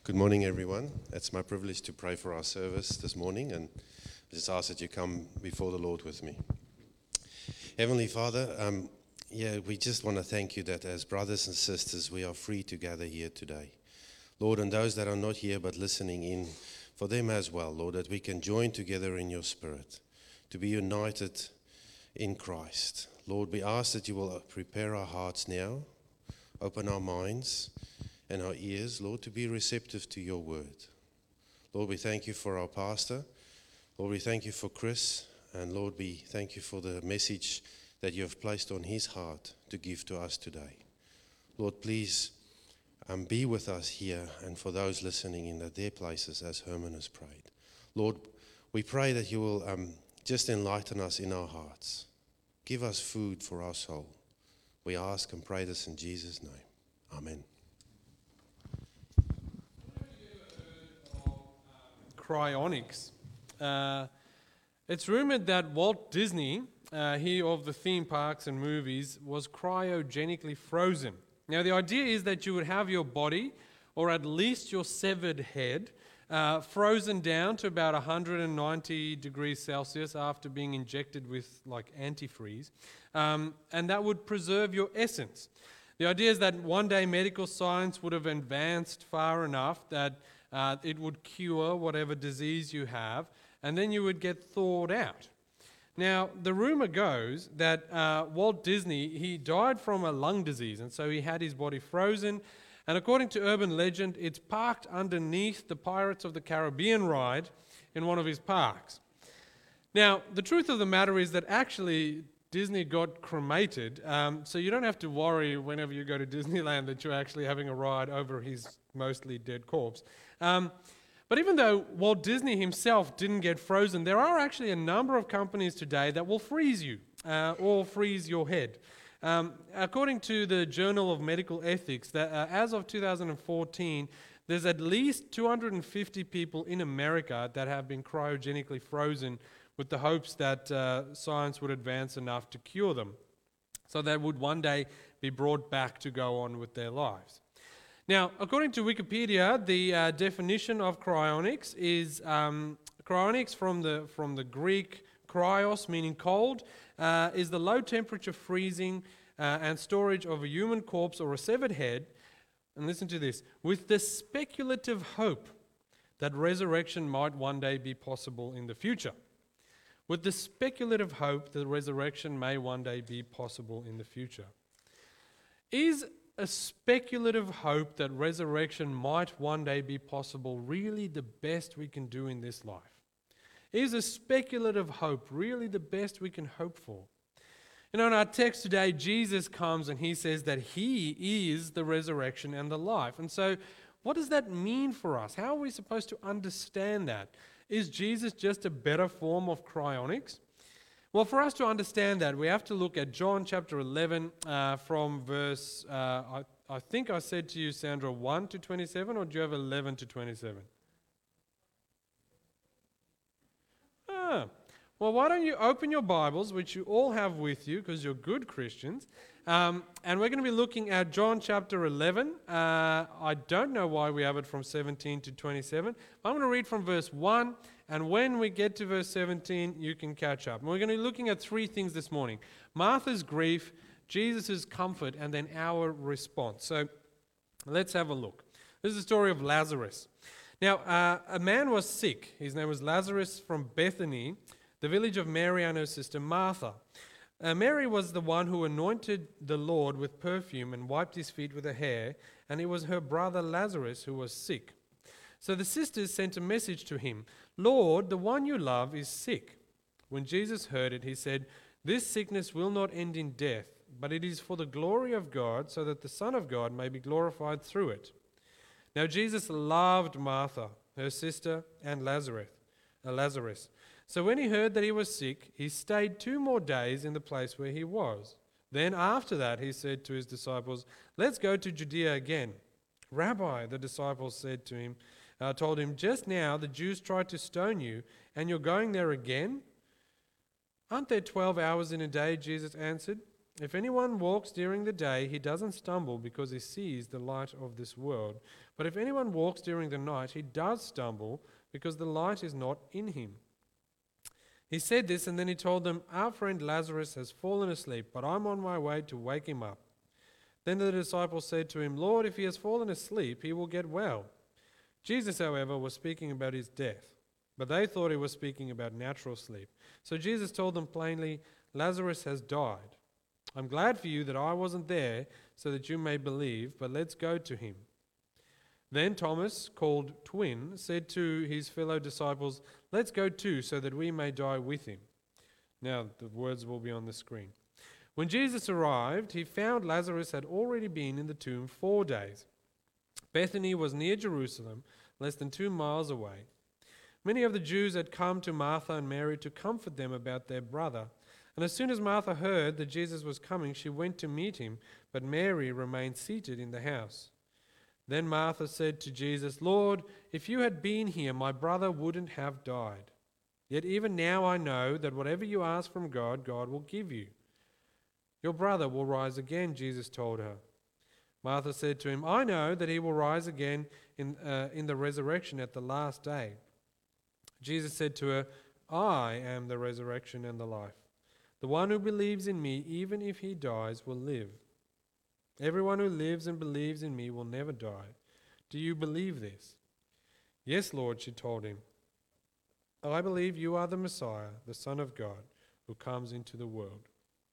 Good morning, everyone. It's my privilege to pray for our service this morning, and I just ask that you come before the Lord with me. Heavenly Father, we just want to thank you that as brothers and sisters, we are free to gather here today. Lord, and those that are not here but listening in, for them as well, Lord, that we can join together in your spirit, to be united in Christ. Lord, we ask that you will prepare our hearts now, open our minds and our ears, Lord, to be receptive to your word. Lord, we thank you for our pastor. Lord, we thank you for Chris. And Lord, we thank you for the message that you have placed on his heart to give to us today. Lord, please be with us here and for those listening in their places as Herman has prayed. Lord, we pray that you will just enlighten us in our hearts. Give us food for our soul. We ask and pray this in Jesus' name. Amen. Cryonics. It's rumored that Walt Disney, he of the theme parks and movies, was cryogenically frozen. Now the idea is that you would have your body, or at least your severed head, frozen down to about 190 degrees Celsius after being injected with like antifreeze, and that would preserve your essence. The idea is that one day medical science would have advanced far enough that it would cure whatever disease you have, and then you would get thawed out. Now, the rumor goes that Walt Disney, he died from a lung disease, and so he had his body frozen, and according to urban legend, it's parked underneath the Pirates of the Caribbean ride in one of his parks. Now, the truth of the matter is that actually Disney got cremated, so you don't have to worry whenever you go to Disneyland that you're actually having a ride over his mostly dead corpse. But even though Walt Disney himself didn't get frozen, there are actually a number of companies today that will freeze you or freeze your head. According to the Journal of Medical Ethics, that as of 2014, there's at least 250 people in America that have been cryogenically frozen with the hopes that science would advance enough to cure them, so they would one day be brought back to go on with their lives. Now, according to Wikipedia, the definition of cryonics is cryonics from the Greek cryos, meaning cold, is the low temperature freezing and storage of a human corpse or a severed head, and listen to this, with the speculative hope that resurrection might one day be possible in the future. With the speculative hope that resurrection may one day be possible in the future. Is a speculative hope that resurrection might one day be possible really the best we can do in this life? Is a speculative hope really the best we can hope for? You know, in our text today, Jesus comes and he says that he is the resurrection and the life. And so, what does that mean for us? How are we supposed to understand that? Is Jesus just a better form of cryonics? Well, for us to understand that, we have to look at John chapter 11 from verse, I think I said to you, Sandra, 1 to 27, or do you have 11 to 27? Well, why don't you open your Bibles, which you all have with you because you're good Christians, and we're going to be looking at John chapter 11. I don't know why we have it from 17 to 27. I'm going to read from verse 1, and when we get to verse 17, you can catch up. And we're going to be looking at three things this morning: Martha's grief, Jesus' comfort, and then our response. So let's have a look. This is the story of Lazarus. Now, a man was sick. His name was Lazarus from Bethany, the village of Mary and her sister Martha. Mary was the one who anointed the Lord with perfume and wiped his feet with her hair, and it was her brother Lazarus who was sick. So the sisters sent a message to him, "Lord, the one you love is sick." When Jesus heard it, he said, "This sickness will not end in death, but it is for the glory of God, so that the Son of God may be glorified through it." Now Jesus loved Martha, her sister, and Lazarus. So when he heard that he was sick, he stayed 2 more days in the place where he was. Then after that he said to his disciples, "Let's go to Judea again." "Rabbi," the disciples told him, "just now the Jews tried to stone you, and you're going there again?" "Aren't there 12 hours in a day?" Jesus answered. If anyone walks during the day, he doesn't stumble because he sees the light of this world. But if anyone walks during the night, he does stumble because the light is not in him. He said this, and then he told them, Our friend Lazarus has fallen asleep, but I'm on my way to wake him up. Then the disciples said to him, Lord, if he has fallen asleep, he will get well. Jesus, however, was speaking about his death, but they thought he was speaking about natural sleep. So Jesus told them plainly, Lazarus has died. I'm glad for you that I wasn't there so that you may believe, but let's go to him. Then Thomas, called Twin, said to his fellow disciples, Let's go too so that we may die with him. Now the words will be on the screen. When Jesus arrived, he found Lazarus had already been in the tomb 4 days. Bethany was near Jerusalem, less than 2 miles away. Many of the Jews had come to Martha and Mary to comfort them about their brother. And as soon as Martha heard that Jesus was coming, she went to meet him, but Mary remained seated in the house. Then Martha said to Jesus, Lord, if you had been here, my brother wouldn't have died. Yet even now I know that whatever you ask from God, God will give you. Your brother will rise again, Jesus told her. Martha said to him, I know that he will rise again in the resurrection at the last day. Jesus said to her, I am the resurrection and the life. The one who believes in me, even if he dies, will live. Everyone who lives and believes in me will never die. Do you believe this? Yes, Lord, she told him. I believe you are the Messiah, the Son of God, who comes into the world.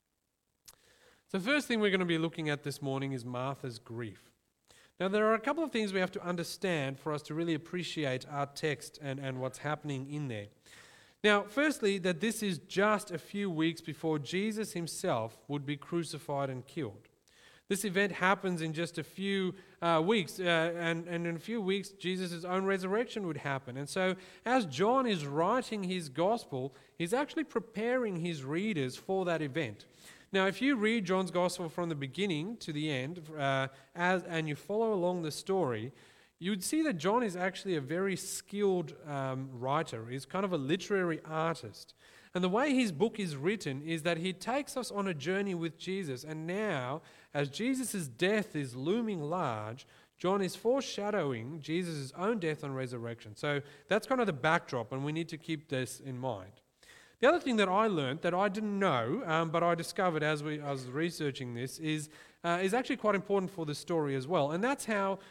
So the first thing we're going to be looking at this morning is Martha's grief. Now, there are a couple of things we have to understand for us to really appreciate our text and what's happening in there. Now, firstly, that this is just a few weeks before Jesus himself would be crucified and killed. This event happens in just a few weeks, and in a few weeks, Jesus' own resurrection would happen. And so, as John is writing his gospel, he's actually preparing his readers for that event. Now, if you read John's gospel from the beginning to the end, and you follow along the story, you would see that John is actually a very skilled writer. He's kind of a literary artist. And the way his book is written is that he takes us on a journey with Jesus. And now, as Jesus' death is looming large, John is foreshadowing Jesus' own death and resurrection. So that's kind of the backdrop, and we need to keep this in mind. The other thing that I learned that I didn't know, but I discovered as I was researching this, is actually quite important for the story as well. And that's how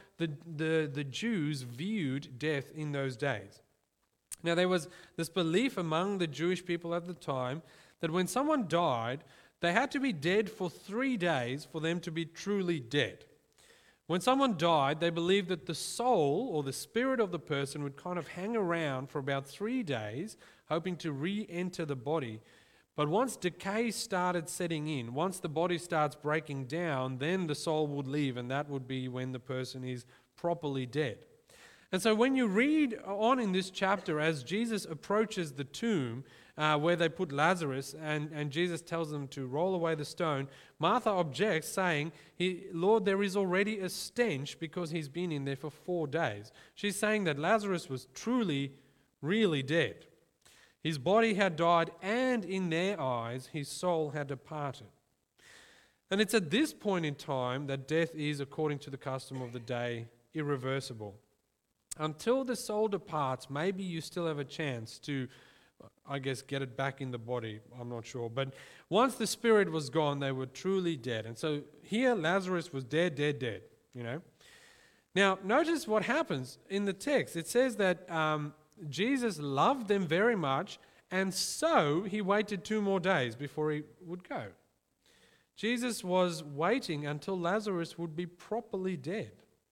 the Jews viewed death in those days. Now, there was this belief among the Jewish people at the time that when someone died, they had to be dead for 3 days for them to be truly dead. When someone died, they believed that the soul or the spirit of the person would kind of hang around for about 3 days, hoping to re-enter the body. But once decay started setting in, once the body starts breaking down, then the soul would leave, and that would be when the person is properly dead. And so when you read on in this chapter, as Jesus approaches the tomb where they put Lazarus, and Jesus tells them to roll away the stone, Martha objects, saying, Lord, there is already a stench because he's been in there for 4 days. She's saying that Lazarus was truly, really dead. His body had died, and in their eyes, his soul had departed. And it's at this point in time that death is, according to the custom of the day, irreversible. Until the soul departs, maybe you still have a chance to, I guess, get it back in the body. I'm not sure. But once the spirit was gone, they were truly dead. And so here, Lazarus was dead, you know. Now, notice what happens in the text. It says that Jesus loved them very much, and so he waited 2 more days before he would go. Jesus was waiting until Lazarus would be properly dead.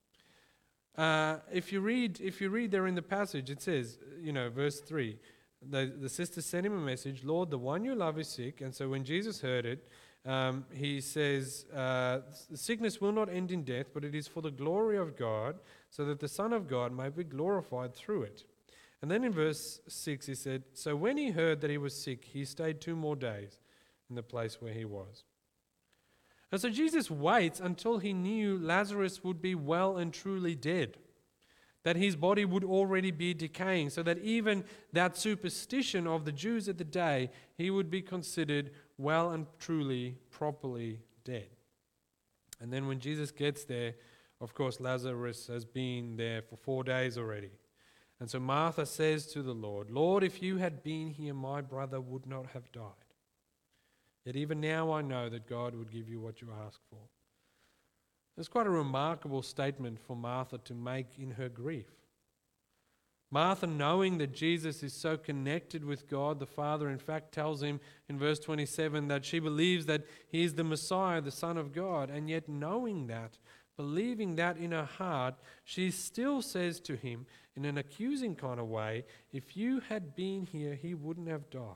If you read there in the passage, it says, verse 3, the sister sent him a message, Lord, the one you love is sick. And so when Jesus heard it, he says, the sickness will not end in death, but it is for the glory of God, so that the Son of God may be glorified through it. And then in verse 6 he said, so when he heard that he was sick, he stayed 2 more days in the place where he was. And so Jesus waits until he knew Lazarus would be well and truly dead. that his body would already be decaying, so that even that superstition of the Jews at the day, he would be considered well and truly, properly dead. And then when Jesus gets there, of course, Lazarus has been there for 4 days already. And so Martha says to the Lord, Lord, if you had been here, my brother would not have died. Yet even now I know that God would give you what you ask for. It's quite a remarkable statement for Martha to make in her grief. Martha, knowing that Jesus is so connected with God the Father, in fact tells him in verse 27 that she believes that he is the Messiah, the Son of God, and yet knowing that, believing that in her heart, she still says to him in an accusing kind of way, if you had been here, he wouldn't have died.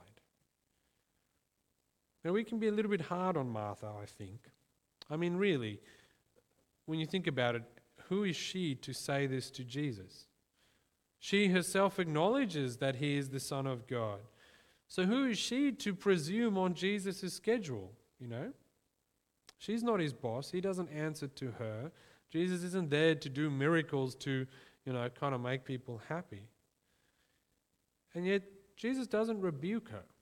Now we can be a little bit hard on Martha, I think. I mean, really, when you think about it, who is she to say this to Jesus? She herself acknowledges that he is the Son of God. So who is she to presume on Jesus' schedule, She's not his boss. He doesn't answer to her. Jesus isn't there to do miracles to, kind of make people happy. And yet, Jesus doesn't rebuke her.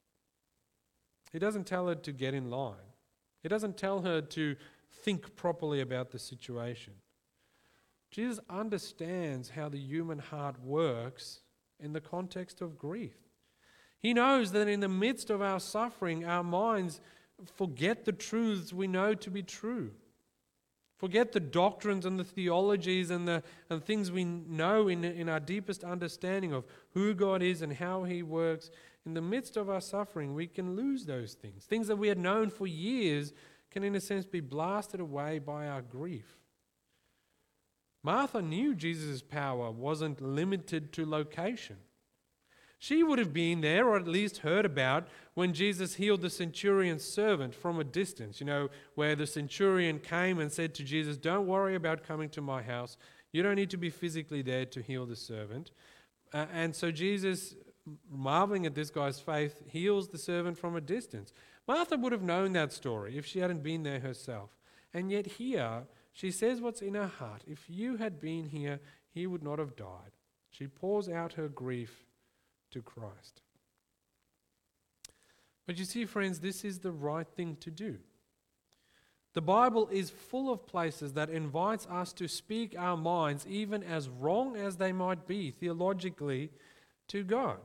He doesn't tell her to get in line. He doesn't tell her to think properly about the situation. Jesus understands how the human heart works in the context of grief. He knows that in the midst of our suffering, our minds forget the truths we know to be true. Forget the doctrines and the theologies and things we know in our deepest understanding of who God is and how he works. In the midst of our suffering, we can lose those things. Things that we had known for years can, in a sense, be blasted away by our grief. Martha knew Jesus' power wasn't limited to location. She would have been there, or at least heard about, when Jesus healed the centurion's servant from a distance, where the centurion came and said to Jesus, don't worry about coming to my house. You don't need to be physically there to heal the servant. And so Jesus, marveling at this guy's faith, heals the servant from a distance. Martha would have known that story if she hadn't been there herself. And yet here, she says what's in her heart. If you had been here, he would not have died. She pours out her grief to Christ. But you see, friends, this is the right thing to do. The Bible is full of places that invites us to speak our minds, even as wrong as they might be theologically, to God.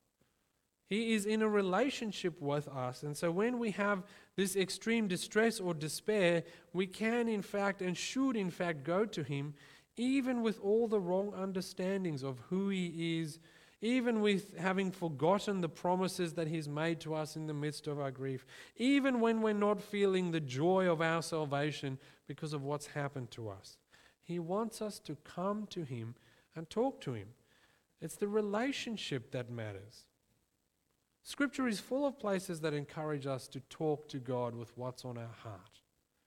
He is in a relationship with us, and so when we have this extreme distress or despair, we can in fact and should in fact go to him, even with all the wrong understandings of who he is, even with having forgotten the promises that he's made to us in the midst of our grief, even when we're not feeling the joy of our salvation because of what's happened to us. He wants us to come to him and talk to him. It's the relationship that matters. Scripture is full of places that encourage us to talk to God with what's on our heart.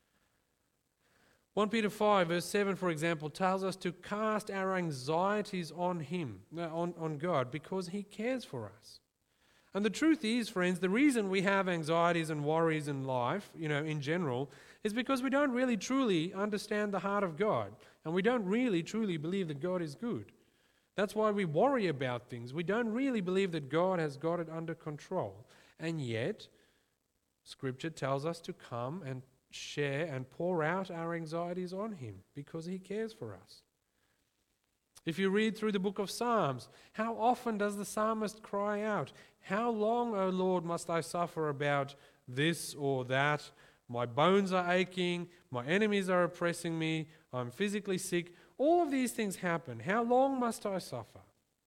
1 Peter 5 verse 7, for example, tells us to cast our anxieties on him, on God, because he cares for us. And the truth is, friends, the reason we have anxieties and worries in life, in general, is because we don't really truly understand the heart of God. And we don't really truly believe that God is good. That's why we worry about things. We don't really believe that God has got it under control. And yet, Scripture tells us to come and share and pour out our anxieties on him because he cares for us. If you read through the book of Psalms, how often does the psalmist cry out, how long, O Lord, must I suffer about this or that? My bones are aching, my enemies are oppressing me, I'm physically sick. All of these things happen. How long must I suffer?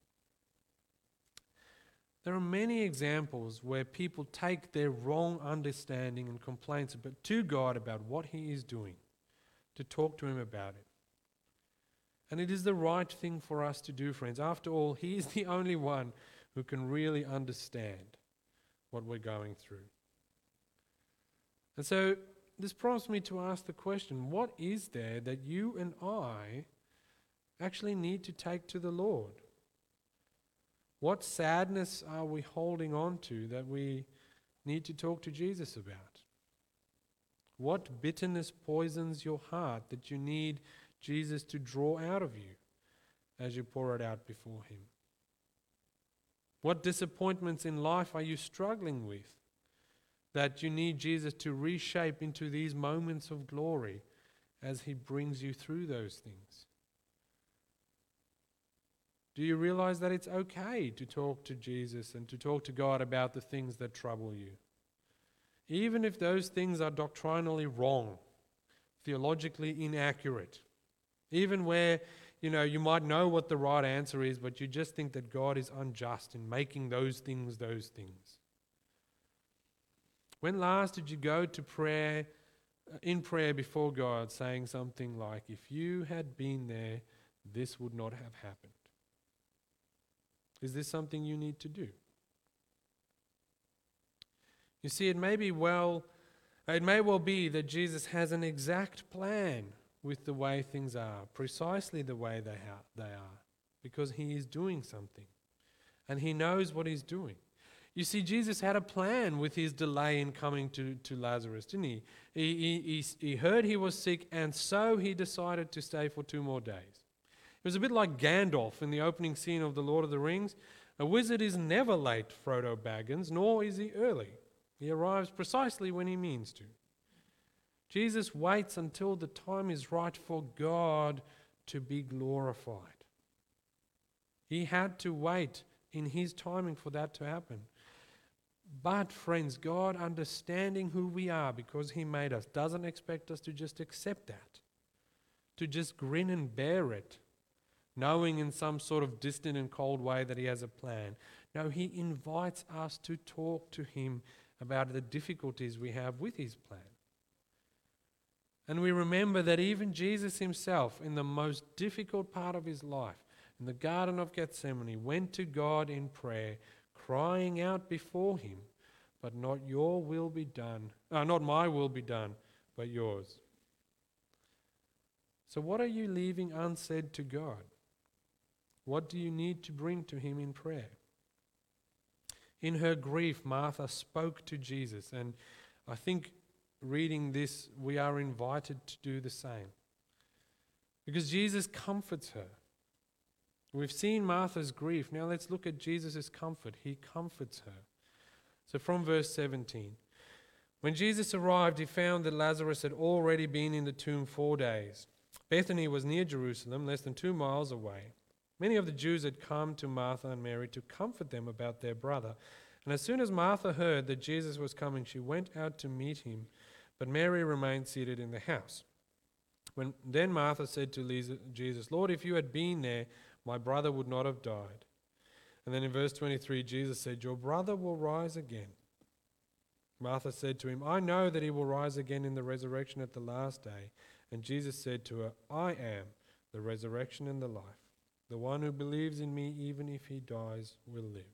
There are many examples where people take their wrong understanding and complaints to God about what he is doing, to talk to him about it. And it is the right thing for us to do, friends. After all, he is the only one who can really understand what we're going through. And so this prompts me to ask the question, what is there that you and I actually need to take to the Lord? What sadness are we holding on to that we need to talk to Jesus about? What bitterness poisons your heart that you need Jesus to draw out of you as you pour it out before Him? What disappointments in life are you struggling with that you need Jesus to reshape into these moments of glory as He brings you through those things? Do you realize that it's okay to talk to Jesus and to talk to God about the things that trouble you? Even if those things are doctrinally wrong, theologically inaccurate, even where you might know what the right answer is, but you just think that God is unjust in making those things those things. When last did you go to prayer, in prayer before God, saying something like, if you had been there, this would not have happened? Is this something you need to do? You see, it may well be that Jesus has an exact plan with the way things are, precisely the way they are, because He is doing something, and He knows what He's doing. You see, Jesus had a plan with His delay in coming to Lazarus, didn't He? He heard he was sick, and so He decided to stay for 2 more days. It was a bit like Gandalf in the opening scene of The Lord of the Rings. A wizard is never late, Frodo Baggins, nor is he early. He arrives precisely when He means to. Jesus waits until the time is right for God to be glorified. He had to wait in His timing for that to happen. But friends, God, understanding who we are because He made us, doesn't expect us to just accept that, to just grin and bear it, knowing in some sort of distant and cold way that He has a plan. No, He invites us to talk to Him about the difficulties we have with His plan. And we remember that even Jesus Himself, in the most difficult part of His life, in the Garden of Gethsemane, went to God in prayer, crying out before Him, but not your will be done, not my will be done, but yours. So what are you leaving unsaid to God? What do you need to bring to Him in prayer? In her grief, Martha spoke to Jesus, and I think reading this, we are invited to do the same. Because Jesus comforts her. We've seen Martha's grief. Now let's look at Jesus' comfort. He comforts her. So from verse 17. When Jesus arrived, He found that Lazarus had already been in the tomb 4 days. Bethany was near Jerusalem, less than 2 miles away. Many of the Jews had come to Martha and Mary to comfort them about their brother. And as soon as Martha heard that Jesus was coming, she went out to meet Him, but Mary remained seated in the house. Then Martha said to Jesus, Lord, if you had been there, my brother would not have died. And then in verse 23, Jesus said, your brother will rise again. Martha said to Him, I know that he will rise again in the resurrection at the last day. And Jesus said to her, I am the resurrection and the life. The one who believes in me, even if he dies, will live.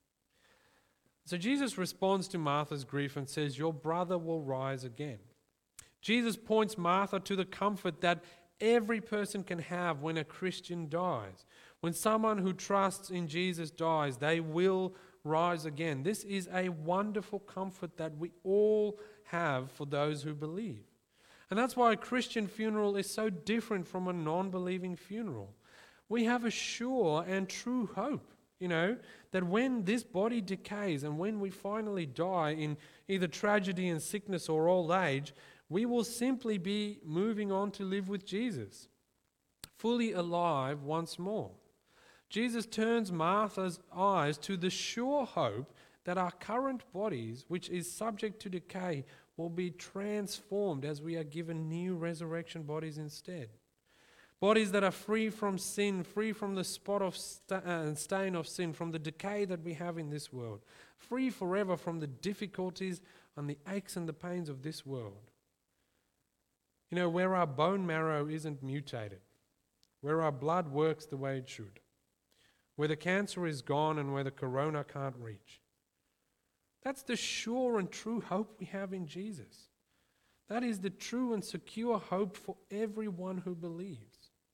So Jesus responds to Martha's grief and says, your brother will rise again. Jesus points Martha to the comfort that every person can have when a Christian dies. When someone who trusts in Jesus dies, they will rise again. This is a wonderful comfort that we all have for those who believe. And that's why a Christian funeral is so different from a non-believing funeral. We have a sure and true hope, that when this body decays and when we finally die in either tragedy and sickness or old age, we will simply be moving on to live with Jesus, fully alive once more. Jesus turns Martha's eyes to the sure hope that our current bodies, which is subject to decay, will be transformed as we are given new resurrection bodies instead. Bodies that are free from sin, free from the spot of stain of sin, from the decay that we have in this world, free forever from the difficulties and the aches and the pains of this world. Where our bone marrow isn't mutated, where our blood works the way it should, where the cancer is gone and where the corona can't reach. That's the sure and true hope we have in Jesus. That is the true and secure hope for everyone who believes.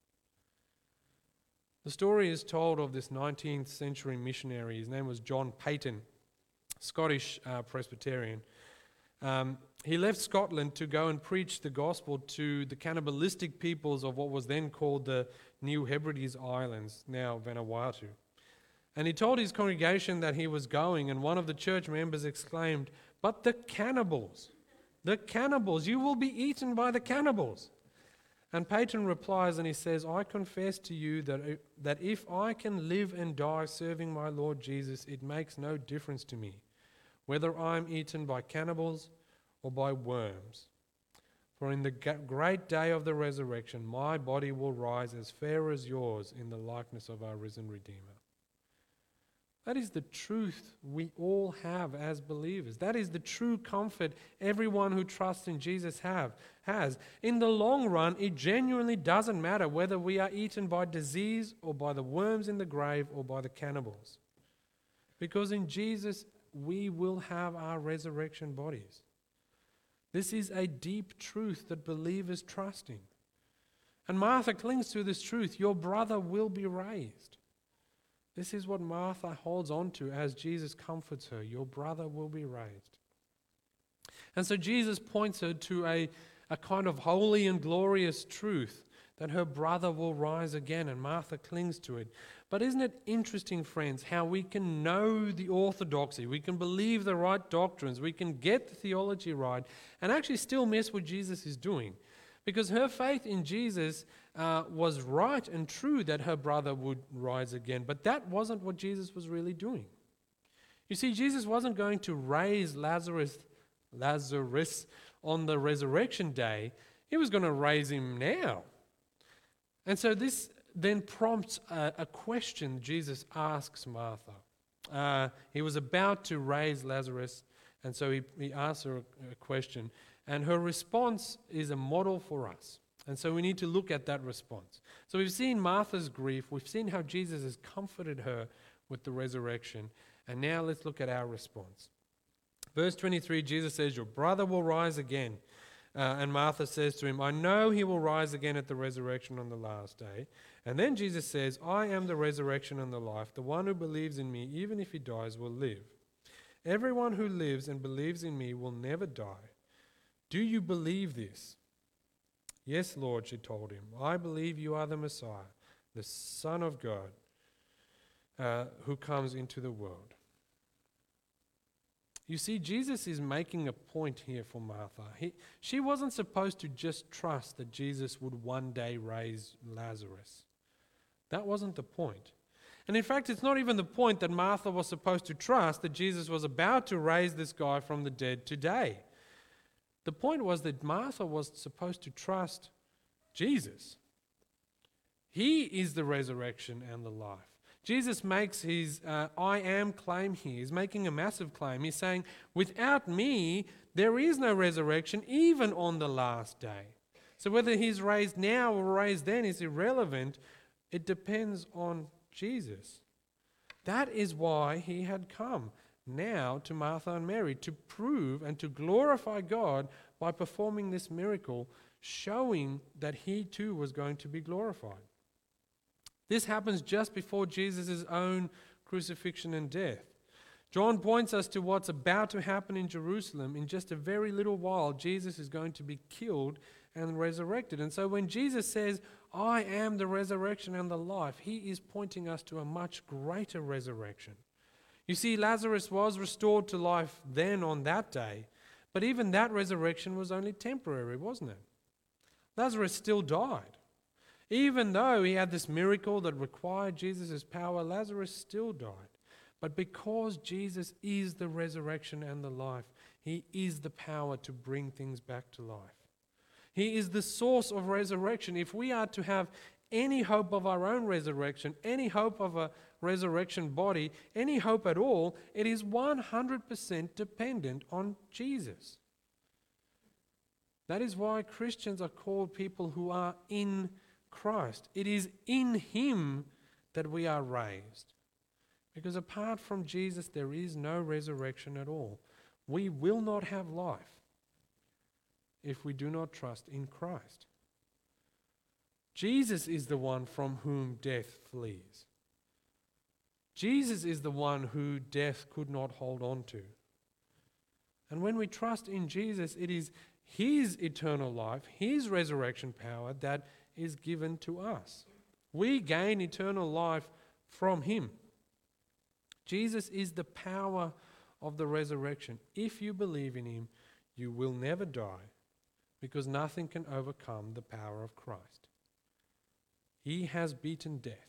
The story is told of this 19th century missionary. His name was John Paton, Scottish Presbyterian. He left Scotland to go and preach the gospel to the cannibalistic peoples of what was then called the New Hebrides Islands, now Vanuatu. And he told his congregation that he was going, and one of the church members exclaimed, "But the cannibals, you will be eaten by the cannibals." And Peyton replies and he says, "I confess to you that if I can live and die serving my Lord Jesus, it makes no difference to me whether I am eaten by cannibals or by worms. For in the great day of the resurrection, my body will rise as fair as yours in the likeness of our risen Redeemer." That is the truth we all have as believers. That is the true comfort everyone who trusts in Jesus has. In the long run, it genuinely doesn't matter whether we are eaten by disease or by the worms in the grave or by the cannibals. Because in Jesus, we will have our resurrection bodies. This is a deep truth that believers trust in. And Martha clings to this truth. Your brother will be raised. This is what Martha holds on to as Jesus comforts her. Your brother will be raised. And so Jesus points her to a kind of holy and glorious truth that her brother will rise again, and Martha clings to it. But isn't it interesting, friends, how we can know the orthodoxy, we can believe the right doctrines, we can get the theology right, and actually still miss what Jesus is doing? Because her faith in Jesus was right and true that her brother would rise again, but that wasn't what Jesus was really doing. You see, Jesus wasn't going to raise Lazarus on the resurrection day. He was going to raise him now. And so this then prompts a question Jesus asks Martha. He was about to raise Lazarus, and so he asks her a question. And her response is a model for us. And so we need to look at that response. So we've seen Martha's grief. We've seen how Jesus has comforted her with the resurrection. And now let's look at our response. Verse 23, Jesus says, "Your brother will rise again." And Martha says to him, "I know he will rise again at the resurrection on the last day." And then Jesus says, "I am the resurrection and the life. The one who believes in me, even if he dies, will live. Everyone who lives and believes in me will never die. Do you believe this?" "Yes, Lord," she told him. "I believe you are the Messiah, the Son of God, who comes into the world." You see, Jesus is making a point here for Martha. She wasn't supposed to just trust that Jesus would one day raise Lazarus. That wasn't the point. And in fact, it's not even the point that Martha was supposed to trust that Jesus was about to raise this guy from the dead today. The point was that Martha was supposed to trust Jesus. He is the resurrection and the life. Jesus makes his I am claim here. He's making a massive claim. He's saying, without me, there is no resurrection, even on the last day. So whether he's raised now or raised then is irrelevant. It depends on Jesus. That is why he had come now to Martha and Mary, to prove and to glorify God by performing this miracle, showing that he too was going to be glorified. This happens just before Jesus' own crucifixion and death. John points us to what's about to happen in Jerusalem. In just a very little while, Jesus is going to be killed and resurrected. And so when Jesus says, "I am the resurrection and the life," he is pointing us to a much greater resurrection. You see, Lazarus was restored to life then on that day, but even that resurrection was only temporary, wasn't it? Lazarus still died. Even though he had this miracle that required Jesus' power, Lazarus still died. But because Jesus is the resurrection and the life, he is the power to bring things back to life. He is the source of resurrection. If we are to have any hope of our own resurrection, any hope of a resurrection body, any hope at all, it is 100% dependent on Jesus. That is why Christians are called people who are in Christ. It is in him that we are raised. Because apart from Jesus, there is no resurrection at all. We will not have life if we do not trust in Christ. Jesus is the one from whom death flees. Jesus is the one who death could not hold on to. And when we trust in Jesus, it is His eternal life, His resurrection power that is given to us. We gain eternal life from Him. Jesus is the power of the resurrection. If you believe in Him, you will never die, because nothing can overcome the power of Christ. He has beaten death.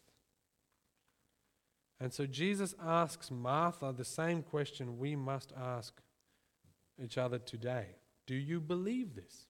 And so Jesus asks Martha the same question we must ask each other today. Do you believe this?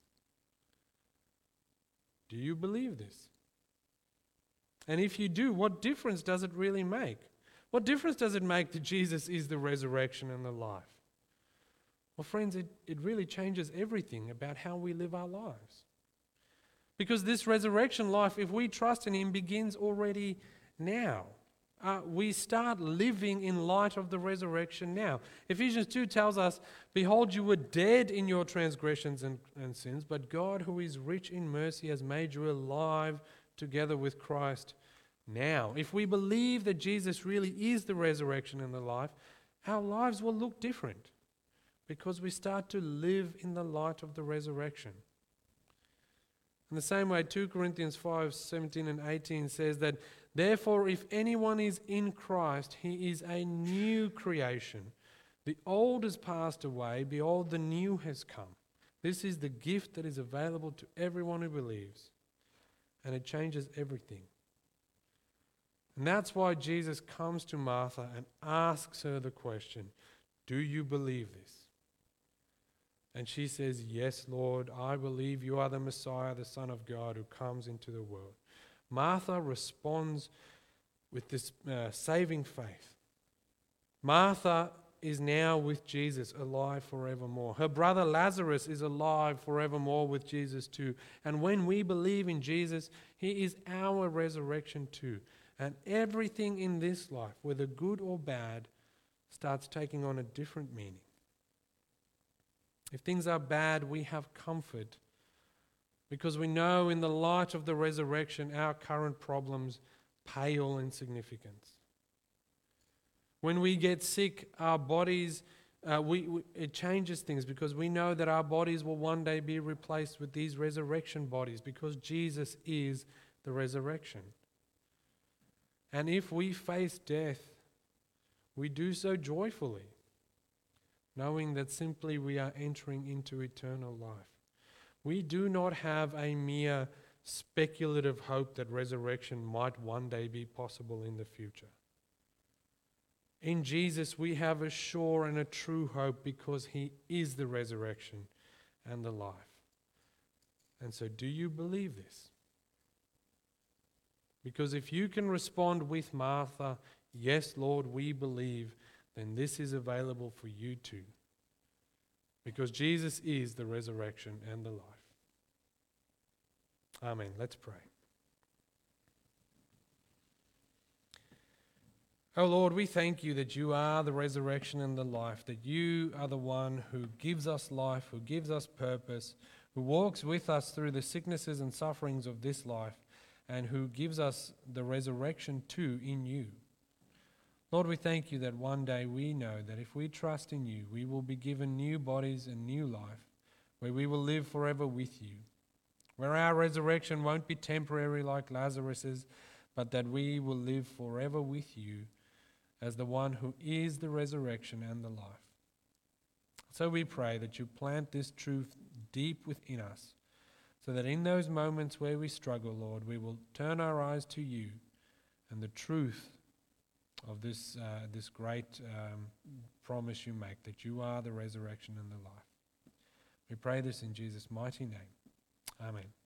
Do you believe this? And if you do, what difference does it really make? What difference does it make that Jesus is the resurrection and the life? Well, friends, it really changes everything about how we live our lives. Because this resurrection life, if we trust in Him, begins already now. We start living in light of the resurrection now. Ephesians 2 tells us, "Behold, you were dead in your transgressions and sins, but God, who is rich in mercy, has made you alive together with Christ now." If we believe that Jesus really is the resurrection and the life, our lives will look different, because we start to live in the light of the resurrection. In the same way, 2 Corinthians 5:17 and 18 says that, "Therefore, if anyone is in Christ, he is a new creation. The old has passed away, behold, the new has come." This is the gift that is available to everyone who believes, and it changes everything. And that's why Jesus comes to Martha and asks her the question, "Do you believe this?" And she says, "Yes, Lord, I believe you are the Messiah, the Son of God, who comes into the world." Martha responds with this saving faith. Martha is now with Jesus, alive forevermore. Her brother Lazarus is alive forevermore with Jesus too. And when we believe in Jesus, He is our resurrection too. And everything in this life, whether good or bad, starts taking on a different meaning. If things are bad, we have comfort, because we know in the light of the resurrection our current problems pale in significance. When we get sick, our bodies, it changes things, because we know that our bodies will one day be replaced with these resurrection bodies, because Jesus is the resurrection. And if we face death, we do so joyfully, knowing that simply we are entering into eternal life. We do not have a mere speculative hope that resurrection might one day be possible in the future. In Jesus, we have a sure and a true hope, because He is the resurrection and the life. And so, do you believe this? Because if you can respond with Martha, "Yes, Lord, we believe," then this is available for you too. Because Jesus is the resurrection and the life. Amen. Let's pray. Oh Lord, we thank You that You are the resurrection and the life, that You are the one who gives us life, who gives us purpose, who walks with us through the sicknesses and sufferings of this life, and who gives us the resurrection too in You. Lord, we thank You that one day we know that if we trust in You, we will be given new bodies and new life, where we will live forever with You, where our resurrection won't be temporary like Lazarus's, but that we will live forever with You as the one who is the resurrection and the life. So we pray that You plant this truth deep within us, so that in those moments where we struggle, Lord, we will turn our eyes to You and the truth of this great promise You make, that You are the resurrection and the life. We pray this in Jesus' mighty name. Amen.